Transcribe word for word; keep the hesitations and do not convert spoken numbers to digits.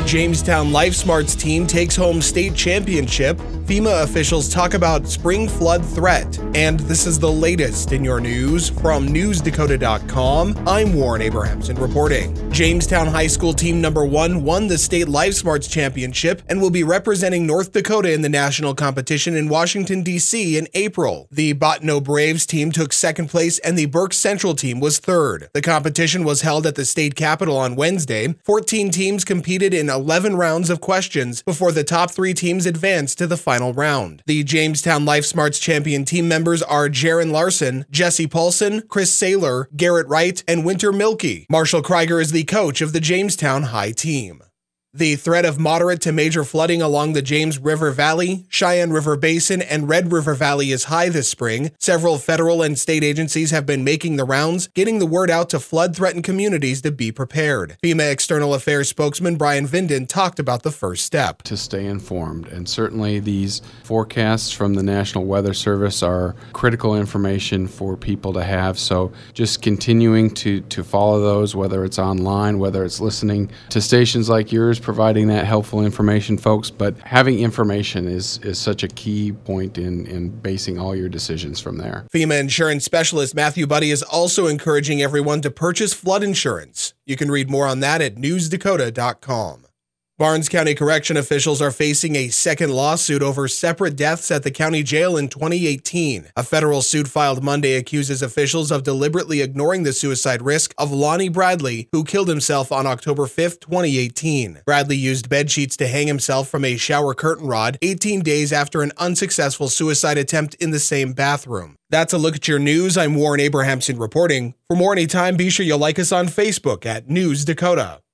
Jamestown LifeSmarts team takes home state championship. FEMA officials talk about spring flood threat. And this is the latest in your news from news dakota dot com. I'm Warren Abrahamson reporting. Jamestown High School team number one won the state LifeSmarts championship and will be representing North Dakota in the national competition in Washington, D C in April. The Bottineau Braves team took second place and the Burke Central team was third. The competition was held at the state capitol on Wednesday. fourteen teams competed in eleven rounds of questions before the top three teams advanced to the final round. The Jamestown LifeSmarts champion team members are Jaron Larson, Jesse Paulson, Chris Saylor, Garrett Wright, and Winter Milkey. Marshall Krieger is the coach of the Jamestown High team. The threat of moderate to major flooding along the James River Valley, Cheyenne River Basin, and Red River Valley is high this spring. Several federal and state agencies have been making the rounds, getting the word out to flood-threatened communities to be prepared. FEMA External Affairs spokesman Brian Vinden talked about the first step. To stay informed, and certainly these forecasts from the National Weather Service are critical information for people to have, so just continuing to, to follow those, whether it's online, whether it's listening to stations like yours, providing that helpful information, folks, but having information is is such a key point in, in basing all your decisions from there. FEMA insurance specialist Matthew Buddy is also encouraging everyone to purchase flood insurance. You can read more on that at news dakota dot com. Barnes County Correction officials are facing a second lawsuit over separate deaths at the county jail in twenty eighteen. A federal suit filed Monday accuses officials of deliberately ignoring the suicide risk of Lonnie Bradley, who killed himself on October fifth, twenty eighteen. Bradley used bed sheets to hang himself from a shower curtain rod eighteen days after an unsuccessful suicide attempt in the same bathroom. That's a look at your news. I'm Warren Abrahamson reporting. For more anytime, be sure you'll like us on Facebook at News Dakota.